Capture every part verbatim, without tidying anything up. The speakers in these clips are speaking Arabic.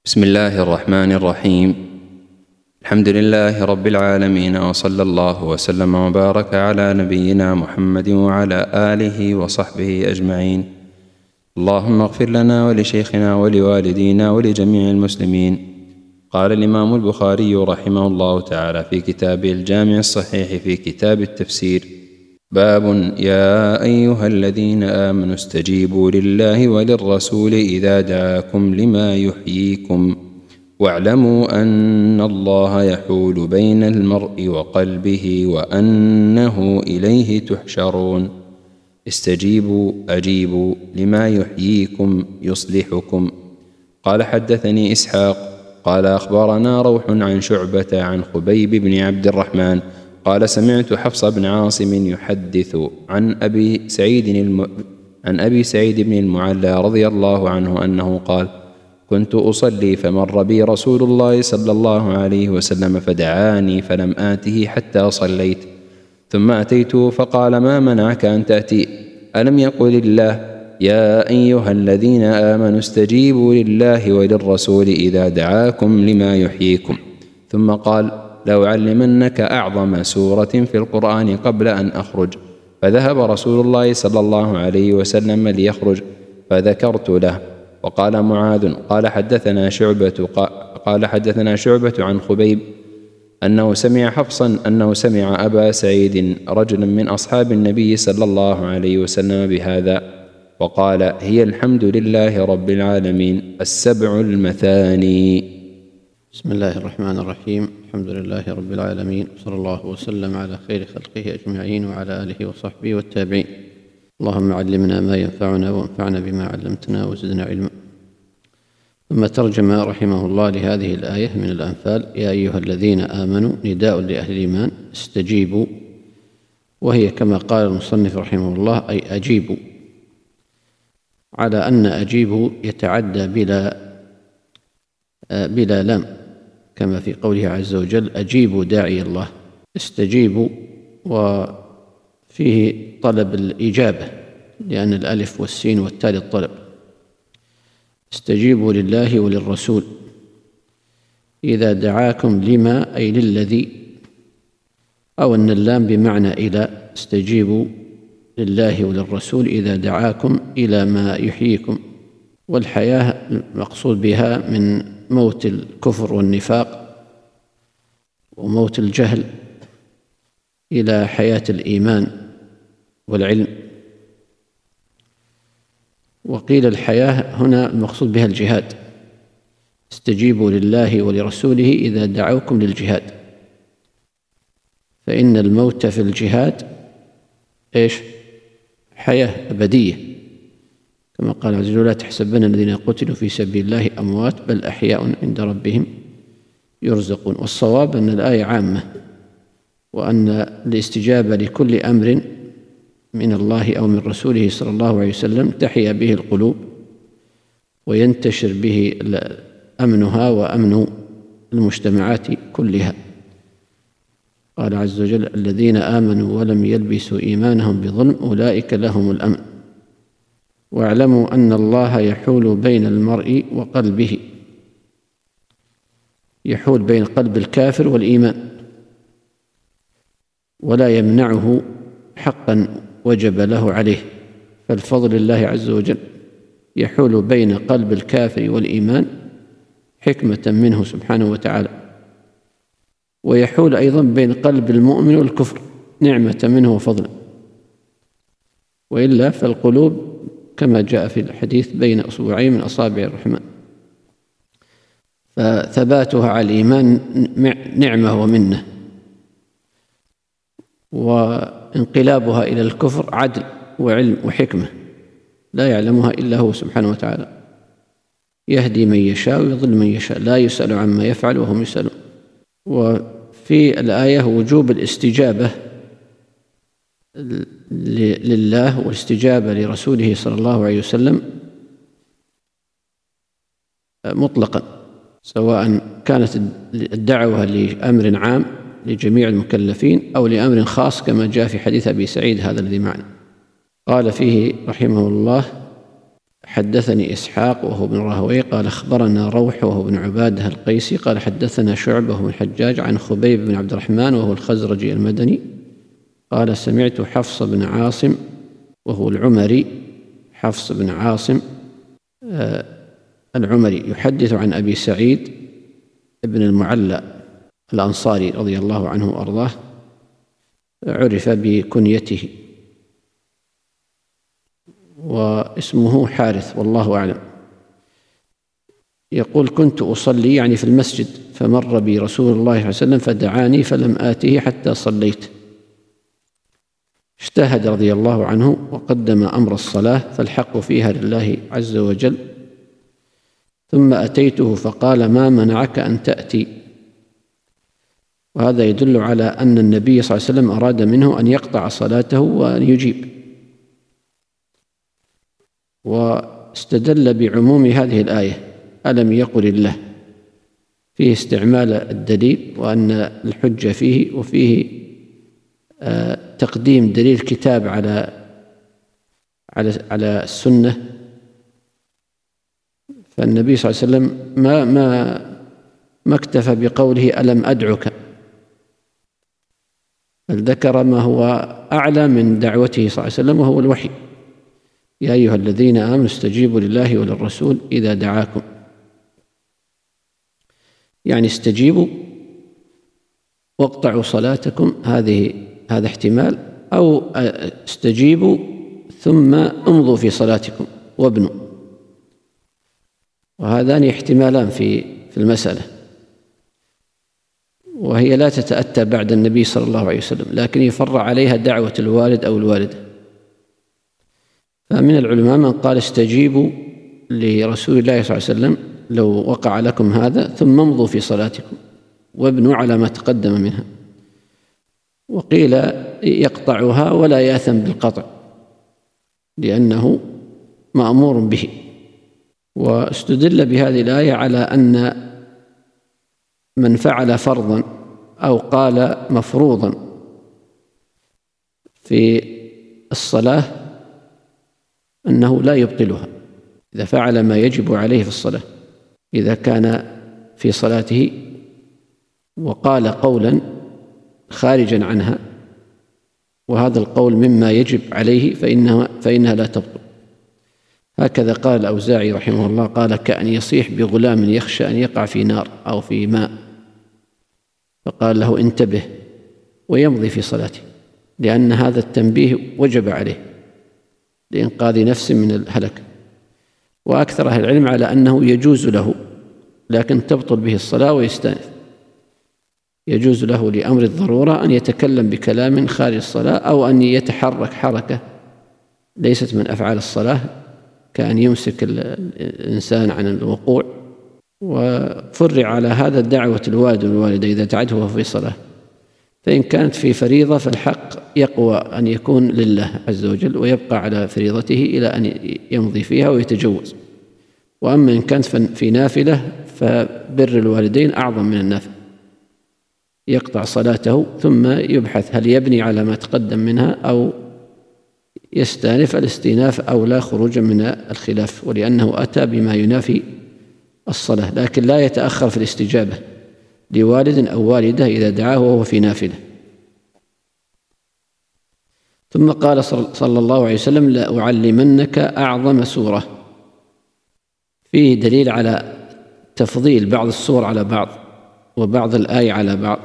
بسم الله الرحمن الرحيم. الحمد لله رب العالمين، وصلى الله وسلم وبارك على نبينا محمد وعلى آله وصحبه أجمعين. اللهم اغفر لنا ولشيخنا ولوالدينا ولجميع المسلمين. قال الإمام البخاري رحمه الله تعالى في كتابه الجامع الصحيح في كتاب التفسير: باب يا أيها الذين آمنوا استجيبوا لله وللرسول إذا دعاكم لما يحييكم واعلموا أن الله يحول بين المرء وقلبه وأنه إليه تحشرون. استجيبوا أجيبوا لما يحييكم يصلحكم. قال حدثني إسحاق قال أخبرنا روح عن شعبة عن خبيب بن عبد الرحمن قال سمعت حفص بن عاصم يحدث عن أبي سعيد الم... عن أبي سعيد بن المعلى رضي الله عنه أنه قال: كنت أصلي فمر بي رسول الله صلى الله عليه وسلم فدعاني فلم آته حتى صليت، ثم أتيته فقال: ما منعك أن تأتي؟ ألم يقل الله: يا أيها الذين آمنوا استجيبوا لله وللرسول إذا دعاكم لما يحييكم؟ ثم قال: لأعلمنك أعظم سورة في القرآن قبل أن أخرج. فذهب رسول الله صلى الله عليه وسلم ليخرج فذكرت له. وقال معاذ قال حدثنا شعبة قال حدثنا شعبة عن خبيب أنه سمع حفصا أنه سمع أبا سعيد رجلا من أصحاب النبي صلى الله عليه وسلم بهذا، وقال: هي الحمد لله رب العالمين السبع المثاني. بسم الله الرحمن الرحيم. الحمد لله رب العالمين، صلى الله وسلم على خير خلقه أجمعين وعلى آله وصحبه والتابعين. اللهم علمنا ما ينفعنا وانفعنا بما علمتنا وزدنا علما. ثم ترجم رحمه الله لهذه الآية من الأنفال: يا أيها الذين آمنوا نداء لأهل الإيمان استجيبوا، وهي كما قال المصنف رحمه الله أي أجيبوا، على أن أجيبوا يتعدى بلا بلا لام كما في قوله عز وجل: أجيبوا داعي الله. استجيبوا وفيه طلب الإجابة لأن الألف والسين والتاء للطلب. استجيبوا لله وللرسول إذا دعاكم لما أي للذي، أو أن اللام بمعنى إلى. استجيبوا لله وللرسول إذا دعاكم إلى ما يحييكم، والحياة المقصود بها من موت الكفر والنفاق وموت الجهل إلى حياة الإيمان والعلم. وقيل الحياة هنا المقصود بها الجهاد. استجيبوا لله ولرسوله إذا دعوكم للجهاد، فإن الموت في الجهاد إيش؟ حياة أبدية، كما قال عز وجل: لا تحسبن الذين قتلوا في سبيل الله أموات بل أحياء عند ربهم يرزقون. والصواب أن الآية عامة، وأن الاستجابة لكل أمر من الله أو من رسوله صلى الله عليه وسلم تحيا به القلوب وينتشر به أمنها وأمن المجتمعات كلها. قال عز وجل: الذين آمنوا ولم يلبسوا إيمانهم بظلم أولئك لهم الأمن واعلموا أن الله يحول بين المرء وقلبه. يحول بين قلب الكافر والإيمان ولا يمنعه حقا وجب له عليه، فالفضل الله عز وجل يحول بين قلب الكافر والإيمان حكمة منه سبحانه وتعالى، ويحول أيضا بين قلب المؤمن والكفر نعمة منه وفضلا، وإلا فالقلوب كما جاء في الحديث بين أصبعين من أصابع الرحمن، فثباتها على الإيمان نعمة ومنة، وانقلابها إلى الكفر عدل وعلم وحكمة لا يعلمها إلا هو سبحانه وتعالى. يهدي من يشاء ويضل من يشاء لا يسأل عما يفعل وهم يسألون. وفي الآية وجوب الاستجابة لله والاستجابة لرسوله صلى الله عليه وسلم مطلقا، سواء كانت الدعوة لأمر عام لجميع المكلفين أو لأمر خاص كما جاء في حديث أبي سعيد هذا الذي معنا. قال فيه رحمه الله: حدثني إسحاق وهو بن راهويه قال أخبرنا روح وهو بن عبادة القيسي قال حدثنا شعبة وهو بن الحجاج عن خبيب بن عبد الرحمن وهو الخزرجي المدني قال سمعت حفص بن عاصم وهو العمري حفص بن عاصم آه العمري يحدث عن أبي سعيد بن المعلى الأنصاري رضي الله عنه وأرضاه، عرف بكنيته واسمه حارث والله أعلم. يقول كنت أصلي يعني في المسجد فمر بي رسول الله صلى الله عليه وسلم فدعاني فلم آته حتى صليت، اجتهد رضي الله عنه وقدم أمر الصلاة فالحق فيها لله عز وجل، ثم أتيته فقال ما منعك أن تأتي؟ وهذا يدل على أن النبي صلى الله عليه وسلم أراد منه أن يقطع صلاته وأن يجيب، واستدل بعموم هذه الآية ألم يقل الله فيه استعمال الدليل وأن الحجة فيه، وفيه تقديم دليل الكتاب على على على السنة. فالنبي صلى الله عليه وسلم ما ما ما اكتفى بقوله ألم أدعك، بل ذكر ما هو أعلى من دعوته صلى الله عليه وسلم وهو الوحي، يا أيها الذين آمنوا استجيبوا لله وللرسول إذا دعاكم، يعني استجيبوا واقطعوا صلاتكم، هذه هذا احتمال، أو استجيبوا ثم امضوا في صلاتكم وابنوا، وهذان احتمالان في في المسألة، وهي لا تتأتى بعد النبي صلى الله عليه وسلم، لكن يفرع عليها دعوة الوالد أو الوالدة. فمن العلماء من قال استجيبوا لرسول الله صلى الله عليه وسلم لو وقع لكم هذا ثم امضوا في صلاتكم وابنوا على ما تقدم منها، وقيل يقطعها ولا يأثم بالقطع لأنه مأمور به. واستدل بهذه الآية على أن من فعل فرضا أو قال مفروضا في الصلاة أنه لا يبطلها إذا فعل ما يجب عليه في الصلاة، إذا كان في صلاته وقال قولا خارجا عنها وهذا القول مما يجب عليه فإنها, فإنها لا تبطل. هكذا قال الأوزاعي رحمه الله، قال كأن يصيح بغلام يخشى أن يقع في نار أو في ماء فقال له انتبه ويمضي في صلاته، لأن هذا التنبيه وجب عليه لإنقاذ نفس من الهلك. وأكثر أهل العلم على أنه يجوز له لكن تبطل به الصلاة ويستأنف، يجوز له لأمر الضرورة أن يتكلم بكلام خارج الصلاة أو أن يتحرك حركة ليست من أفعال الصلاة كأن يمسك الإنسان عن الوقوع. وفرع على هذا الدعوة الوالد والوالدة إذا تعده وهو في صلاة، فإن كانت في فريضة فالحق يقوى أن يكون لله عز وجل ويبقى على فريضته إلى أن يمضي فيها ويتجوز، وأما إن كانت في نافلة فبر الوالدين أعظم من النافلة، يقطع صلاته ثم يبحث هل يبني على ما تقدم منها أو يستأنف. الاستئناف أولى خروجا من الخلاف، ولأنه أتى بما ينافي الصلاة، لكن لا يتأخر في الاستجابة لوالد أو والدة إذا دعاه وهو في نافلة. ثم قال صلى الله عليه وسلم لأعلمنك أعظم سورة، فيه دليل على تفضيل بعض السور على بعض وبعض الآية على بعض،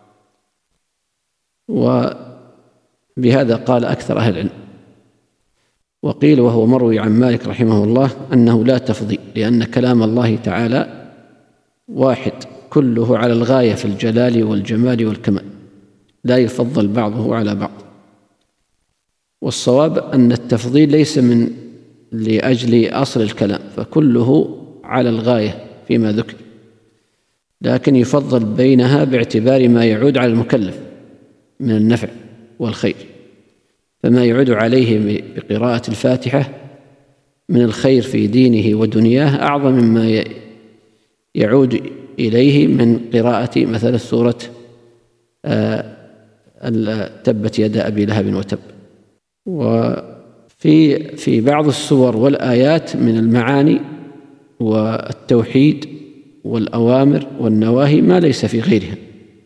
وبهذا قال أكثر أهل العلم. وقيل وهو مروي عن مالك رحمه الله أنه لا تفضيل، لأن كلام الله تعالى واحد كله على الغاية في الجلال والجمال والكمال، لا يفضل بعضه على بعض. والصواب أن التفضيل ليس من لأجل أصل الكلام، فكله على الغاية فيما ذكر، لكن يفضل بينها باعتبار ما يعود على المكلف من النفع والخير، فما يعود عليه بقراءة الفاتحة من الخير في دينه ودنياه أعظم مما يعود إليه من قراءة مثل سورة تبت يد أبي لهب وتب. في في بعض السور والآيات من المعاني والتوحيد والأوامر والنواهي ما ليس في غيرها،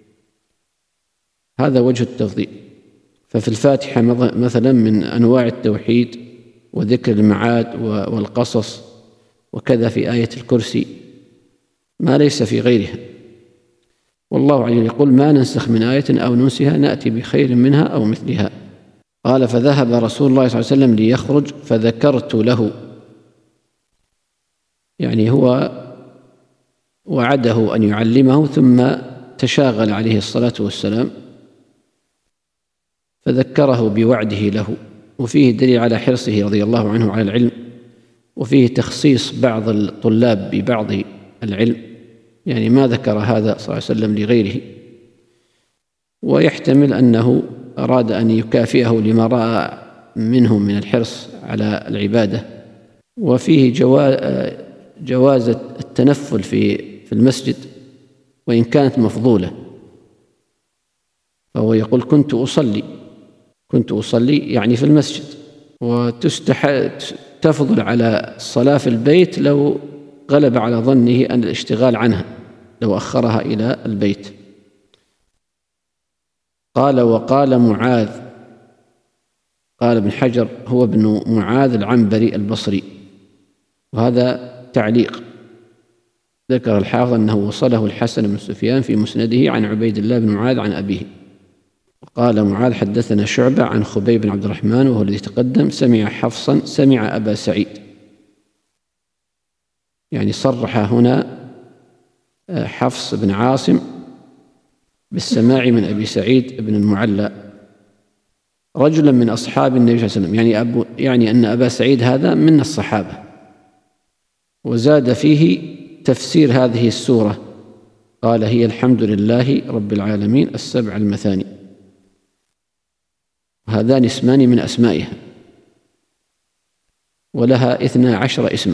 هذا وجه التفضيل. ففي الفاتحة مثلا من أنواع التوحيد وذكر المعاد والقصص، وكذا في آية الكرسي ما ليس في غيرها. والله عز وجل يقول: ما ننسخ من آية أو ننسها نأتي بخير منها أو مثلها. قال: فذهب رسول الله صلى الله عليه وسلم ليخرج فذكرت له، يعني هو وعده أن يعلمه ثم تشاغل عليه الصلاة والسلام، فذكره بوعده له. وفيه دليل على حرصه رضي الله عنه على العلم، وفيه تخصيص بعض الطلاب ببعض العلم، يعني ما ذكر هذا صلى الله عليه وسلم لغيره. ويحتمل أنه أراد أن يكافئه لما رأى منه من الحرص على العبادة. وفيه جواز التنفل في في المسجد وإن كانت مفضولة، فهو يقول: كنت أصلي كنت أصلي يعني في المسجد، وتفضل على الصلاة في البيت لو غلب على ظنه أن الاشتغال عنها، لو أخرها إلى البيت. قال: وقال معاذ، قال ابن حجر هو ابن معاذ العنبري البصري، وهذا تعليق. ذكر الحافظ أنه وصله الحسن بن سفيان في مسنده عن عبيد الله بن معاذ عن أبيه. قال معاذ: حدثنا شعبة عن خبيب بن عبد الرحمن وهو الذي تقدم، سمع حفصا سمع أبا سعيد، يعني صرح هنا حفص بن عاصم بالسماع من أبي سعيد بن المعلى رجلا من أصحاب النبي صلى الله عليه وسلم، يعني, أبو يعني أن أبا سعيد هذا من الصحابة. وزاد فيه تفسير هذه السورة، قال: هي الحمد لله رب العالمين السبع المثاني، هذان اسمان من أسمائها، ولها اثنا عشر اسما: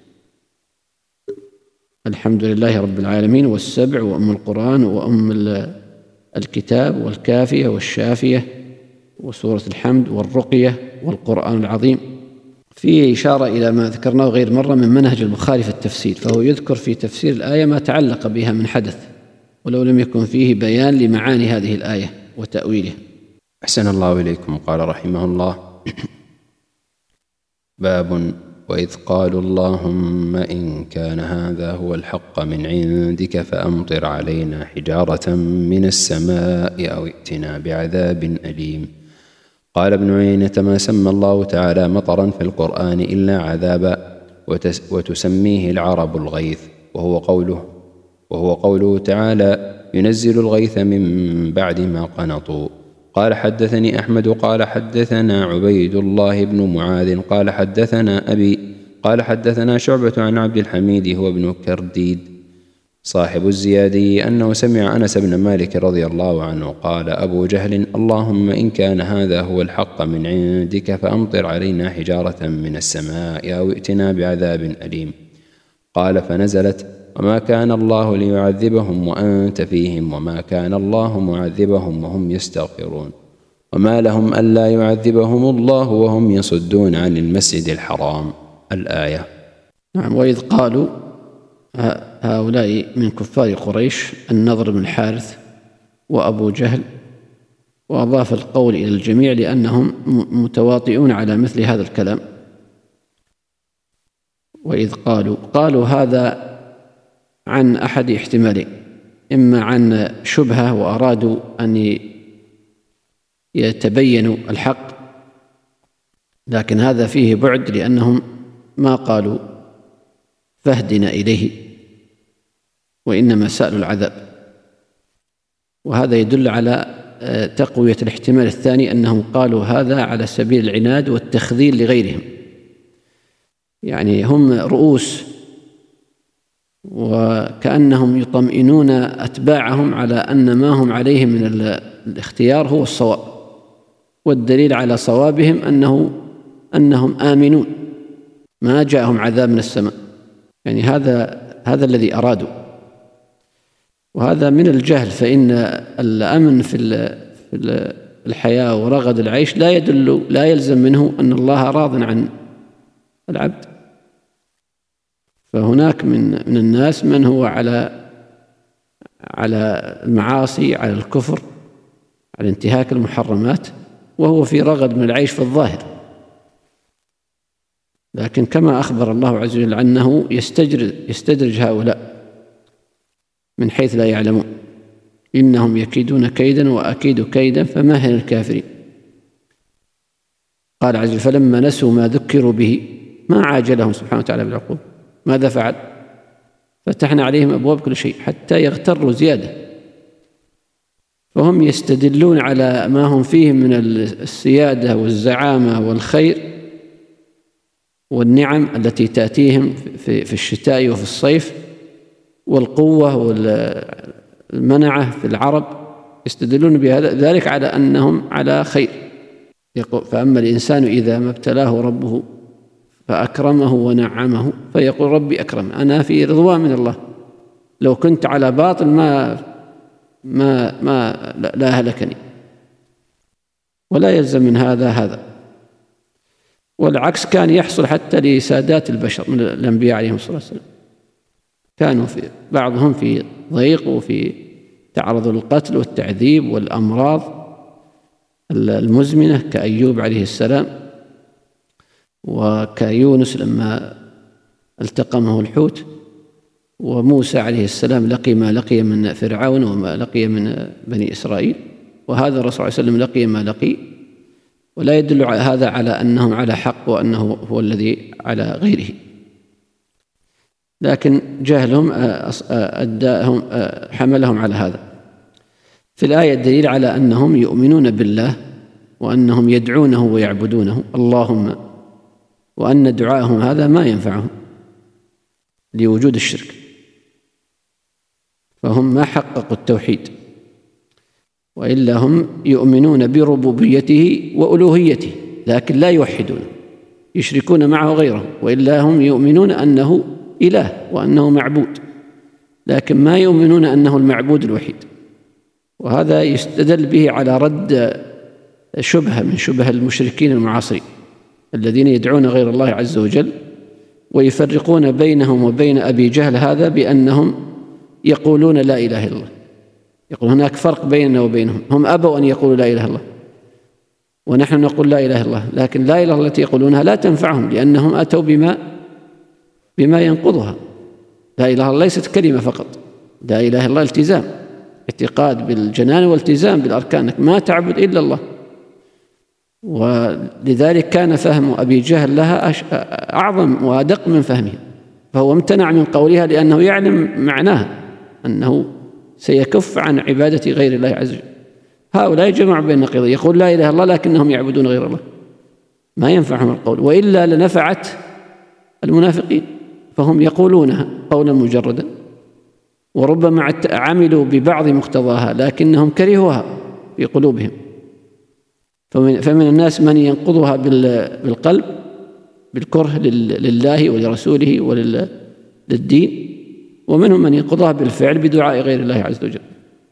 الحمد لله رب العالمين، والسبع، وأم القرآن، وأم الكتاب، والكافية، والشافية، وسورة الحمد، والرقية، والقرآن العظيم. فيه إشارة إلى ما ذكرناه غير مرة من منهج البخاري في التفسير، فهو يذكر في تفسير الآية ما تعلق بها من حدث، ولو لم يكن فيه بيان لمعاني هذه الآية وتأويلها. أحسن الله إليكم. قال رحمه الله: باب: وإذ قالوا اللهم إن كان هذا هو الحق من عندك فأمطر علينا حجارة من السماء أو ائتنا بعذاب أليم. قال ابن عيينة: ما سمى الله تعالى مطرا في القرآن إلا عذابا، وتسميه العرب الغيث، وهو قوله وهو قوله تعالى: ينزل الغيث من بعد ما قنطوا. قال: حدثني أحمد قال حدثنا عبيد الله بن معاذ قال حدثنا أبي قال حدثنا شعبة عن عبد الحميد هو ابن كرديد صاحب الزيادي أنه سمع أنس بن مالك رضي الله عنه قال: أبو جهل: اللهم إن كان هذا هو الحق من عندك فأمطر علينا حجارة من السماء أو ائتنا بعذاب أليم. قال: فنزلت: وما كان الله ليعذبهم وأنت فيهم وما كان الله معذبهم وهم يستغفرون وما لهم ألا يعذبهم الله وهم يصدون عن المسجد الحرام. الآية. نعم. وإذ قالوا، هؤلاء من كفار قريش النضر بن الحارث وأبو جهل، وأضاف القول إلى الجميع لأنهم متواطئون على مثل هذا الكلام. وإذ قالوا قالوا هذا عن أحد احتمالين: إما عن شبهة وأرادوا أن يتبينوا الحق، لكن هذا فيه بعد لأنهم ما قالوا فاهدنا إليه، وإنما سألوا العذاب. وهذا يدل على تقوية الاحتمال الثاني، أنهم قالوا هذا على سبيل العناد والتخذيل لغيرهم، يعني هم رؤوس وكأنهم يطمئنون أتباعهم على أن ما هم عليه من الاختيار هو الصواب، والدليل على صوابهم أنه أنهم آمنون ما جاءهم عذاب من السماء، يعني هذا هذا الذي أرادوا. وهذا من الجهل، فإن الأمن في الحياة ورغد العيش لا يدل لا يلزم منه أن الله راض عن العبد. فهناك من من الناس من هو على على المعاصي، على الكفر، على انتهاك المحرمات، وهو في رغد من العيش في الظاهر. لكن كما أخبر الله عز وجل أنه يستدرج, يستدرج هؤلاء من حيث لا يعلمون، إنهم يكيدون كيدا وأكيد كيدا فمهل الكافرين. قال عز وجل فلما نسوا ما ذكروا به ما عاجلهم سبحانه وتعالى بالعقوبة. ماذا فعل؟ فتحنا عليهم أبواب كل شيء حتى يغتروا زيادة، فهم يستدلون على ما هم فيه من السيادة والزعامة والخير والنعم التي تأتيهم في الشتاء وفي الصيف، والقوة والمنعة في العرب، يستدلون بذلك على أنهم على خير. يقول فأما الإنسان إذا ما ابتلاه ربه فأكرمه ونعمه فيقول ربي أكرم، أنا في رضوان من الله، لو كنت على باطل ما ما ما لا هلكني. ولا يلزم من هذا هذا، والعكس كان يحصل حتى لسادات البشر من الأنبياء عليهم الصلاة والسلام، كانوا في بعضهم في ضيق وفي تعرض للقتل والتعذيب والأمراض المزمنة كأيوب عليه السلام، وكيونس لما التقمه الحوت، وموسى عليه السلام لقي ما لقي من فرعون وما لقي من بني إسرائيل، وهذا الرسول صلى الله عليه وسلم لقي ما لقي. ولا يدل هذا على أنهم على حق وأنه هو الذي على غيره، لكن جهلهم أداهم حملهم على هذا. في الآية الدليل على أنهم يؤمنون بالله وأنهم يدعونه ويعبدونه اللهم، وأن دعاءهم هذا ما ينفعهم لوجود الشرك، فهم ما حققوا التوحيد، وإلا هم يؤمنون بربوبيته وألوهيته لكن لا يوحدون، يشركون معه غيره، وإلا هم يؤمنون أنه إله وأنه معبود، لكن ما يؤمنون أنه المعبود الوحيد. وهذا يستدل به على رد شبهة من شبه المشركين المعاصرين الذين يدعون غير الله عز وجل، ويفرقون بينهم وبين أبي جهل هذا بأنهم يقولون لا إله إلا الله. يقول هناك فرق بيننا وبينهم، هم أبوا أن يقولوا لا إله إلا الله ونحن نقول لا إله إلا الله، لكن لا إله التي يقولونها لا تنفعهم لأنهم أتوا بما بما ينقضها. لا إله إلا الله ليست كلمة فقط، لا إله إلا الله التزام، اعتقاد بالجنان والتزام بالأركان، أنك ما تعبد إلا الله. ولذلك كان فهم أبي جهل لها أعظم وأدق من فهمها، فهو امتنع من قولها لأنه يعلم معناها أنه سيكف عن عبادة غير الله عز وجل. هؤلاء جمعوا بين النقيضين، يقول لا إله إلا الله لكنهم يعبدون غير الله، ما ينفعهم القول، وإلا لنفعت المنافقين، فهم يقولونها قولا مجردا، وربما عملوا ببعض مقتضاها لكنهم كرهوها في قلوبهم. فمن, فمن الناس من ينقضها بالقلب بالكره لله ولرسوله وللدين، ومنهم من ينقضها بالفعل بدعاء غير الله عز وجل.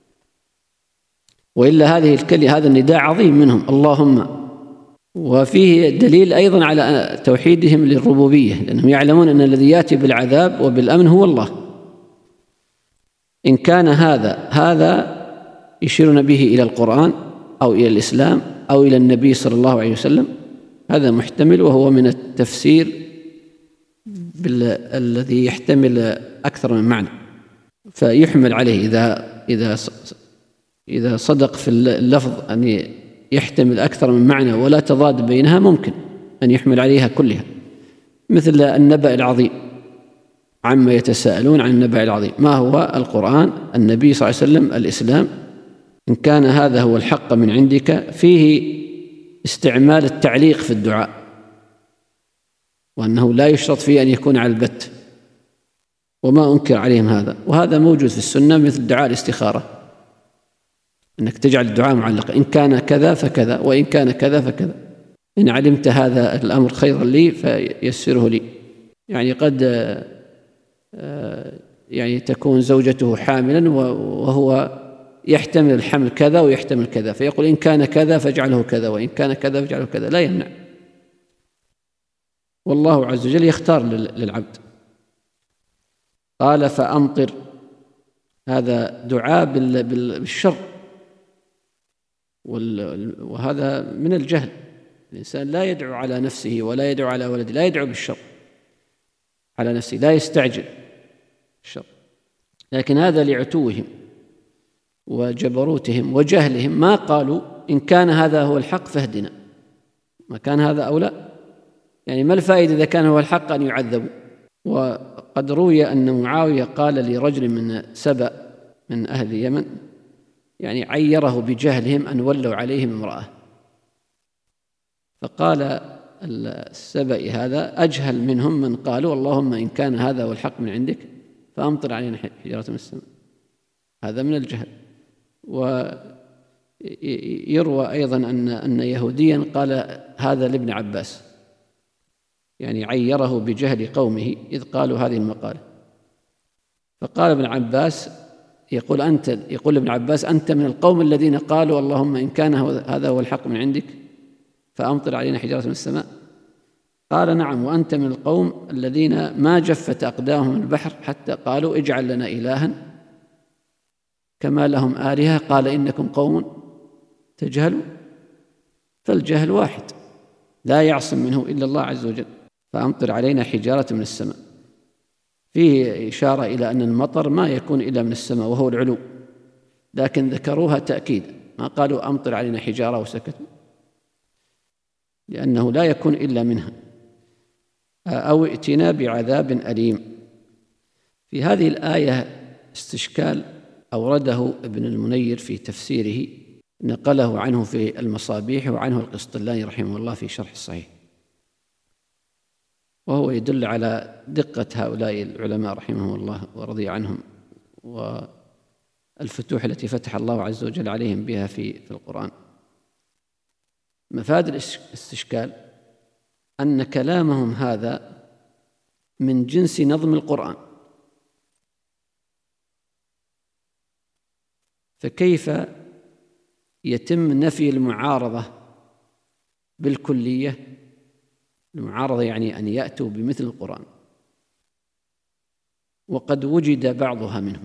وإلا هذه الكلمة هذا النداء عظيم منهم اللهم، وفيه دليل أيضا على توحيدهم للربوبية، لأنهم يعلمون أن الذي يأتي بالعذاب وبالأمن هو الله. إن كان هذا هذا يشيرون به إلى القرآن أو إلى الإسلام أو إلى النبي صلى الله عليه وسلم، هذا محتمل، وهو من التفسير الذي يحتمل أكثر من معنى، فيحمل عليه إذا إذا إذا صدق في اللفظ أن يحتمل أكثر من معنى ولا تضاد بينها، ممكن أن يحمل عليها كلها، مثل النبأ العظيم، عما يتساءلون عن النبأ العظيم. ما هو؟ القرآن، النبي صلى الله عليه وسلم، الإسلام. إن كان هذا هو الحق من عندك، فيه استعمال التعليق في الدعاء، وأنه لا يشرط فيه أن يكون على البت، وما أنكر عليهم هذا، وهذا موجود في السنة مثل دعاء الاستخارة، أنك تجعل الدعاء معلقا، إن كان كذا فكذا، وإن كان كذا فكذا، إن علمت هذا الأمر خيرا لي فيسره لي. يعني قد يعني تكون زوجته حاملا وهو يحتمل الحمل كذا ويحتمل كذا، فيقول إن كان كذا فاجعله كذا، وإن كان كذا فاجعله كذا، لا يمنع. والله عز وجل يختار للعبد. قال فأمطر، هذا دعاء بالشر، وهذا من الجهل. الإنسان لا يدعو على نفسه ولا يدعو على ولده، لا يدعو بالشر على نفسه، لا يستعجل الشر، لكن هذا لعتوهم وجبروتهم وجهلهم، ما قالوا إن كان هذا هو الحق فاهدنا، ما كان هذا أو لا. يعني ما الفائدة إذا كان هو الحق أن يعذبوا؟ وقد روي أن معاوية قال لرجل من سبأ من أهل اليمن، يعني عيره بجهلهم أن ولوا عليهم امرأة، فقال السبئي هذا أجهل منهم من قالوا اللهم إن كان هذا هو الحق من عندك فأمطر علينا حجارة من السماء. هذا من الجهل. ويروى أيضا أن أن يهوديا قال هذا لابن عباس، يعني عيره بجهل قومه إذ قالوا هذه المقالة. فقال ابن عباس، يقول أنت يقول ابن عباس أنت من القوم الذين قالوا اللهم إن كان هذا هو الحق من عندك فأمطر علينا حجارة من السماء. قال نعم، وأنت من القوم الذين ما جفت أقدامهم البحر حتى قالوا اجعل لنا إلها كما لهم آلهة، قال إنكم قوم تجهلوا. فالجهل واحد لا يعصم منه إلا الله عز وجل. فأمطر علينا حجارة من السماء، فيه إشارة إلى أن المطر ما يكون إلا من السماء وهو العلو، لكن ذكروها تأكيد، ما قالوا أمطر علينا حجارة وسكتوا، لأنه لا يكون إلا منها. أو ائتنا بعذاب أليم. في هذه الآية استشكال أورده ابن المنير في تفسيره، نقله عنه في المصابيح وعنه القسطلاني رحمه الله في شرح الصحيح، وهو يدل على دقة هؤلاء العلماء رحمهم الله ورضي عنهم، والفتوح التي فتح الله عز وجل عليهم بها في في القرآن. مفاد الاستشكال أن كلامهم هذا من جنس نظم القرآن، فكيف يتم نفي المعارضة بالكلية؟ المعارضة يعني أن يأتوا بمثل القرآن، وقد وجد بعضها منهم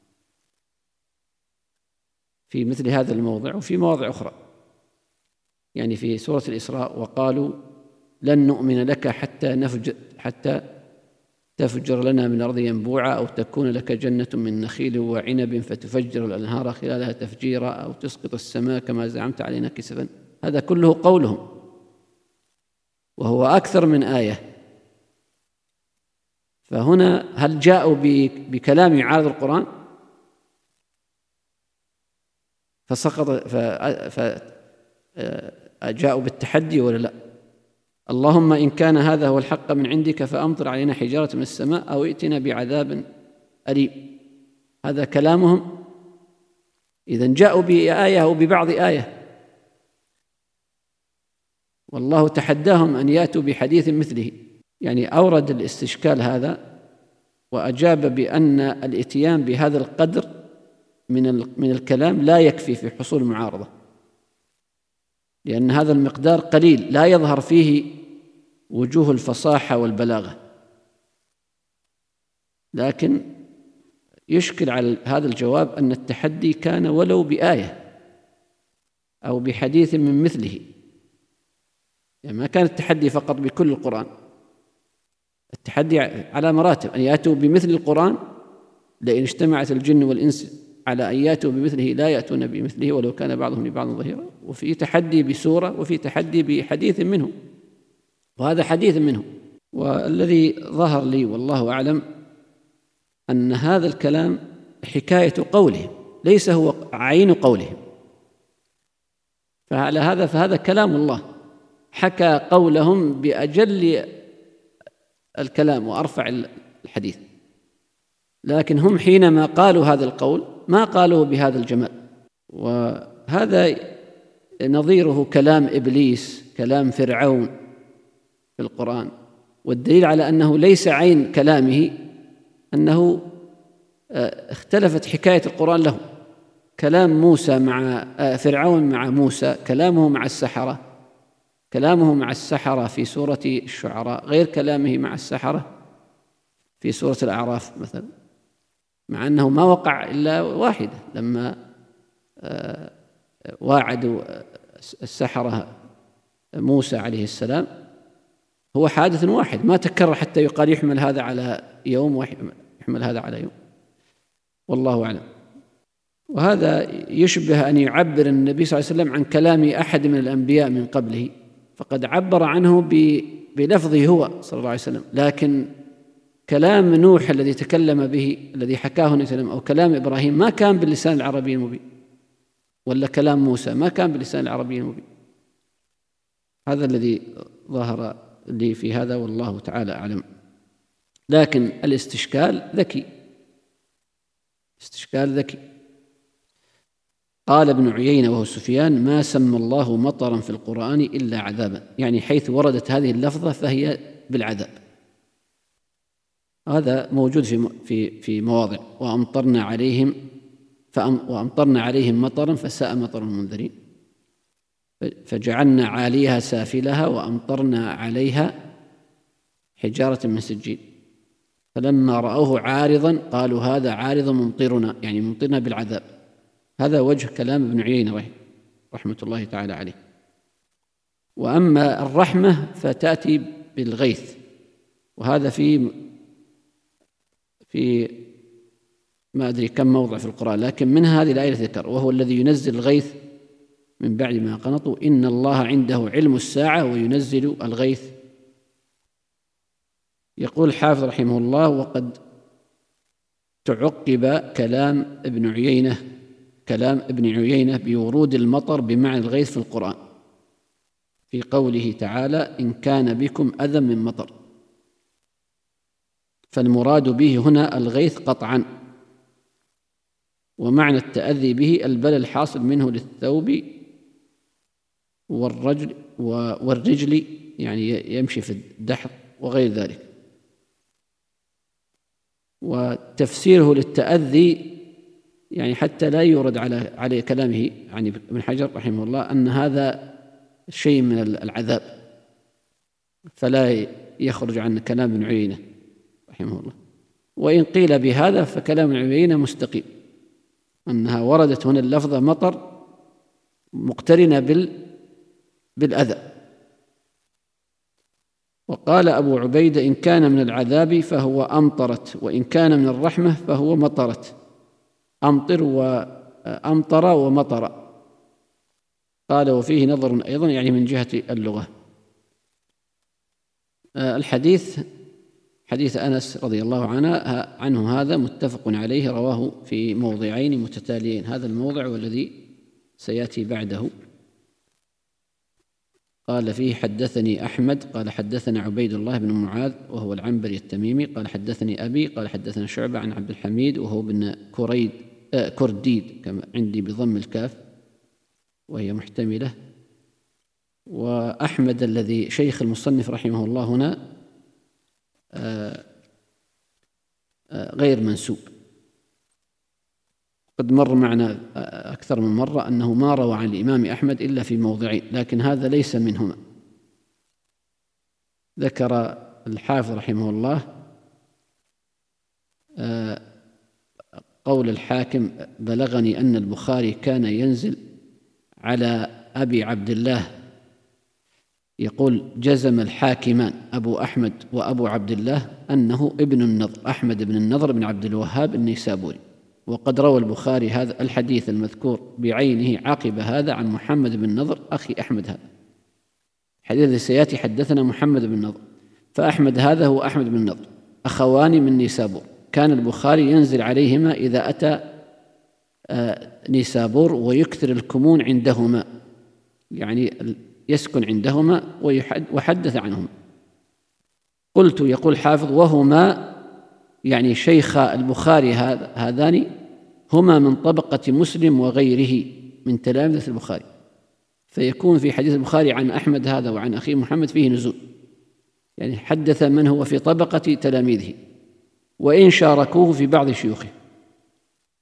في مثل هذا الموضع وفي مواضع أخرى. يعني في سورة الإسراء وقالوا لن نؤمن لك حتى نفجر حتى تفجر لنا من الأرض ينبوعا أو تكون لك جنة من نخيل وعنب فتفجر الأنهار خلالها تفجيرا أو تسقط السماء كما زعمت علينا كسفا. هذا كله قولهم، وهو أكثر من آية. فهنا هل جاءوا بكلام يعارض القرآن فسقط فجاءوا بالتحدي ولا لا؟ اللهم إن كان هذا هو الحق من عندك فأمطر علينا حجارة من السماء أو ائتنا بعذاب أليم. هذا كلامهم. إذن جاءوا بآية أو ببعض آية، والله تحداهم أن يأتوا بحديث مثله. يعني أورد الاستشكال هذا وأجاب بأن الإتيان بهذا القدر من من الكلام لا يكفي في حصول المعارضة، لأن هذا المقدار قليل لا يظهر فيه وجوه الفصاحة والبلاغة. لكن يشكل على هذا الجواب أن التحدي كان ولو بآية أو بحديث من مثله، يعني ما كان التحدي فقط بكل القرآن، التحدي على مراتب، أن يأتوا بمثل القرآن، لئن اجتمعت الجن والإنس على أن يأتوا بمثله لا يأتون بمثله ولو كان بعضهم لبعض ظهيرا. وفي تحدي بسورة وفي تحدي بحديث منه، وهذا حديث منه. والذي ظهر لي والله أعلم أن هذا الكلام حكاية قولهم ليس هو عين قولهم، فعلى هذا فهذا كلام الله، حكى قولهم بأجل الكلام وأرفع الحديث. لكن هم حينما قالوا هذا القول ما قالوا بهذا الجمال. وهذا نظيره كلام إبليس، كلام فرعون في القرآن. والدليل على أنه ليس عين كلامه أنه اختلفت حكاية القرآن له، كلام موسى مع فرعون مع موسى، كلامه مع السحرة كلامه مع السحرة في سورة الشعراء غير كلامه مع السحرة في سورة الأعراف مثلا، مع أنه ما وقع إلا واحدة لما واعدوا السحرة موسى عليه السلام، هو حادث واحد ما تكرر حتى يقال يحمل هذا على يوم ويحمل هذا على يوم، والله أعلم. وهذا يشبه أن يعبر النبي صلى الله عليه وسلم عن كلام أحد من الأنبياء من قبله، فقد عبر عنه بلفظه هو صلى الله عليه وسلم، لكن كلام نوح الذي تكلم به الذي حكاه النبي صلى الله عليه وسلم أو كلام إبراهيم ما كان باللسان العربي المبين، ولا كلام موسى ما كان باللسان العربي المبين. هذا الذي ظهر لي في هذا والله تعالى أعلم. لكن الاستشكال ذكي، استشكال ذكي. قال ابن عيينة وهو سفيان: ما سمى الله مطرا في القرآن إلا عذابا، يعني حيث وردت هذه اللفظة فهي بالعذاب. هذا موجود في في في مواضع: وأمطرنا عليهم وأمطرنا عليهم مطرا فساء مطر المنذرين، فجعلنا عاليها سافلها وأمطرنا عليها حجارة من سجيل، فلما رأوه عارضا قالوا هذا عارض ممطرنا، يعني ممطرنا بالعذاب. هذا وجه كلام ابن عيينة رحمة الله تعالى عليه. وأما الرحمة فتأتي بالغيث، وهذا في في ما أدري كم موضع في القرآن، لكن منها هذه الآية ذكر: وهو الذي ينزل الغيث من بعد ما قنطوا إن الله عنده علم الساعة وينزل الغيث. يقول الحافظ رحمه الله: وقد تعقب كلام ابن عيينة كلام ابن عيينة بورود المطر بمعنى الغيث في القرآن في قوله تعالى: إن كان بكم أذى من مطر، فالمراد به هنا الغيث قطعا، ومعنى التأذي به البلى الحاصل منه للثوب والرجل والرجل، يعني يمشي في الدحر وغير ذلك. وتفسيره للتأذي يعني حتى لا يورد على على كلامه يعني ابن حجر رحمه الله أن هذا شيء من العذاب، فلا يخرج عن كلام ابن عيينة رحمه الله. وإن قيل بهذا فكلام ابن عيينة مستقيم، أنها وردت هنا اللفظة مطر مقترنة بال بالأذى. وقال أبو عبيدة: إن كان من العذاب فهو أمطرت، وإن كان من الرحمة فهو مطرت. أمطر وأمطر ومطر. قال: وفيه نظر أيضا، يعني من جهة اللغة. الحديث حديث أنس رضي الله عنه عنه هذا متفق عليه، رواه في موضعين متتاليين، هذا الموضع والذي سيأتي بعده. قال فيه: حدثني أحمد قال حدثنا عبيد الله بن معاذ وهو العنبري التميمي قال حدثني أبي قال حدثنا شعبة عن عبد الحميد وهو بن كريد آه كرديد كما عندي بضم الكاف وهي محتملة. وأحمد الذي شيخ المصنف رحمه الله هنا آه آه غير منسوب، قد مر معنا أكثر من مرة أنه ما روى عن الإمام أحمد إلا في موضعين، لكن هذا ليس منهما. ذكر الحافظ رحمه الله قول الحاكم: بلغني أن البخاري كان ينزل على أبي عبد الله، يقول: جزم الحاكمان أبو أحمد وأبو عبد الله أنه ابن النضر، أحمد بن النضر بن عبد الوهاب النيسابوري. وقد روى البخاري هذا الحديث المذكور بعينه عقب هذا عن محمد بن نضر أخي أحمد هذا. الحديث الذي سيأتي حدثنا محمد بن نضر، فأحمد هذا هو أحمد بن نضر، أخوان من نيسابور. كان البخاري ينزل عليهما إذا أتى نيسابور ويكثر الكمون عندهما، يعني يسكن عندهما ويحدث عنهما. قلت، يقول حافظ: وهما يعني شيخ البخاري هذان هما من طبقة مسلم وغيره من تلامذة البخاري، فيكون في حديث البخاري عن أحمد هذا وعن أخيه محمد فيه نزول، يعني حدث من هو في طبقة تلاميذه وإن شاركوه في بعض شيوخه.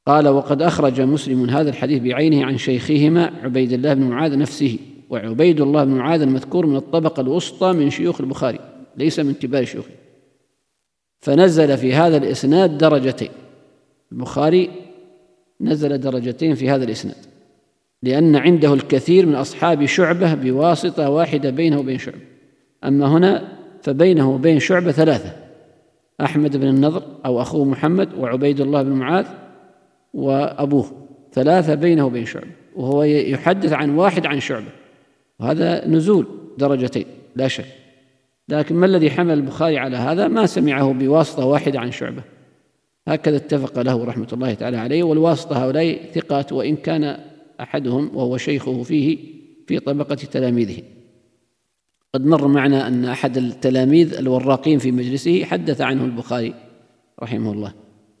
قال: وقد أخرج مسلم هذا الحديث بعينه عن شيخهما عبيد الله بن معاذ نفسه، وعبيد الله بن معاذ المذكور من الطبقة الوسطى من شيوخ البخاري ليس من كبار شيوخه، فنزل في هذا الإسناد درجتين. البخاري نزل درجتين في هذا الإسناد، لأن عنده الكثير من أصحاب شعبة بواسطة واحدة بينه وبين شعبة، أما هنا فبينه وبين شعبة ثلاثة: أحمد بن النضر أو أخوه محمد، وعبيد الله بن معاذ، وأبوه، ثلاثة بينه وبين شعبة، وهو يحدث عن واحد عن شعبة، وهذا نزول درجتين لا شك. لكن ما الذي حمل البخاري على هذا؟ ما سمعه بواسطة واحدة عن شعبة، هكذا اتفق له رحمة الله تعالى عليه. والواسطة هؤلاء ثقات، وإن كان أحدهم وهو شيخه فيه في طبقة تلاميذه. قد مر معنا أن أحد التلاميذ الوراقين في مجلسه حدث عنه البخاري رحمه الله.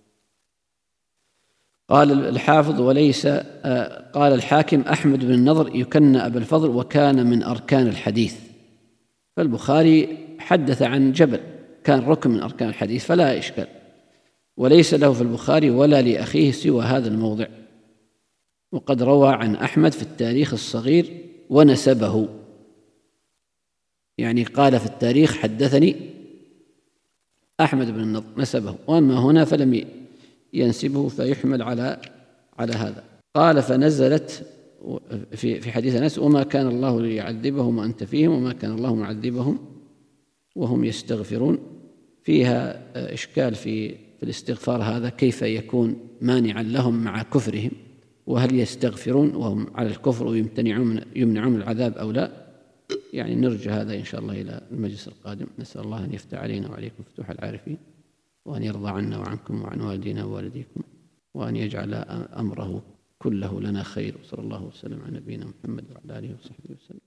قال الحافظ: وليس قال الحاكم: أحمد بن النضر يكنى أبا الفضل، وكان من أركان الحديث. فالبخاري حدث عن جبل كان ركن من أركان الحديث فلا إشكال، وليس له في البخاري ولا لأخيه سوى هذا الموضع. وقد روى عن أحمد في التاريخ الصغير ونسبه، يعني قال في التاريخ: حدثني أحمد بن النضر، نسبه، وأما هنا فلم ينسبه فيحمل على على هذا. قال: فنزلت في في حديث أنس: وما كان الله ليعذبهم وأنت فيهم وما كان الله معذبهم وهم يستغفرون. فيها إشكال في في الاستغفار هذا، كيف يكون مانعا لهم مع كفرهم، وهل يستغفرون وهم على الكفر ويمتنعون يمنعون العذاب أو لا؟ يعني نرجع هذا إن شاء الله إلى المجلس القادم. نسأل الله أن يفتح علينا وعليكم فتوح العارفين، وأن يرضى عنا وعنكم وعن والدينا ووالديكم، وأن يجعل أمره كله لنا خير. وصلى الله وسلم على نبينا محمد وعلى آله وصحبه وسلم.